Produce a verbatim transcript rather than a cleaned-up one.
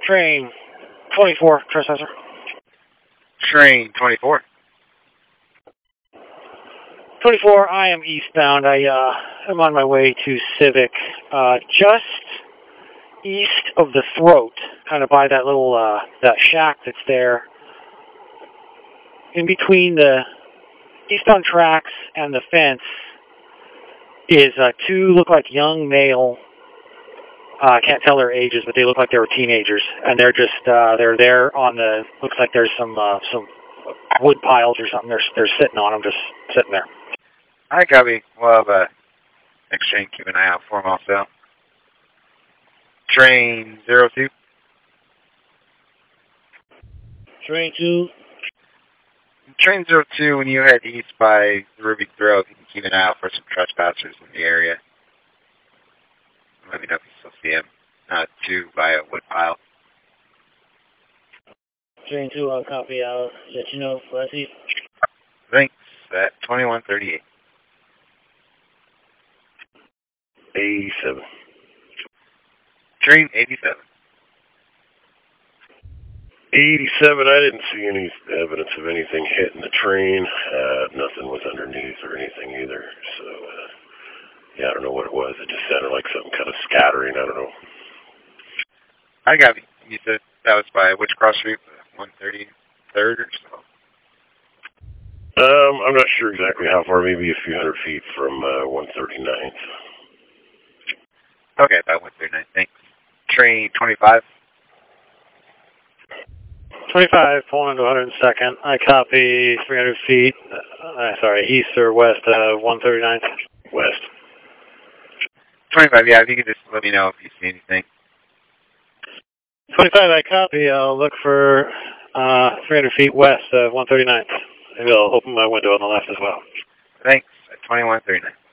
train twenty-four, trespasser. Train twenty-four. twenty-four, I am eastbound. I uh, am on my way to Civic, uh, just east of the throat, kind of by that little uh, that shack that's there. In between the eastbound tracks and the fence is uh, two look like young male. I uh, can't tell their ages, but they look like they were teenagers, and they're just uh, they're there on the. Looks like there's some uh, some wood piles or something. They're they're sitting on them, just sitting there. All right, copy. We'll have a exchange. Keep an eye out for them also. Train zero two. Train two. Train zero two. When you head east by Ruby Grove, you can keep an eye out for some trespassers in the area. Let me know if you still see him. Uh, two by a wood pile. Train two, I'll copy. I'll let you know if I see. Thanks. At twenty-one thirty-eight. eighty-seven. Train eighty-seven. eighty-seven, I didn't see any evidence of anything hitting the train. Uh, nothing was underneath or anything either. So, uh, yeah, I don't know what it was. It just sounded like something kind of scattering. I don't know. I got you. You said that was by which cross street? one thirty-third or so? Um, I'm not sure exactly how far. Maybe a few hundred feet from uh, one thirty-ninth. Okay, about one thirty-nine. Thanks. Train twenty-five. twenty-five, pulling into one hundred second. I copy three hundred feet. Uh, sorry, east or west of one thirty-ninth? West. twenty-five, yeah, if you could just let me know if you see anything. twenty-five, I copy. I'll look for uh, three hundred feet west of one thirty-ninth. Maybe I'll open my window on the left as well. Thanks. At twenty-one thirty-nine.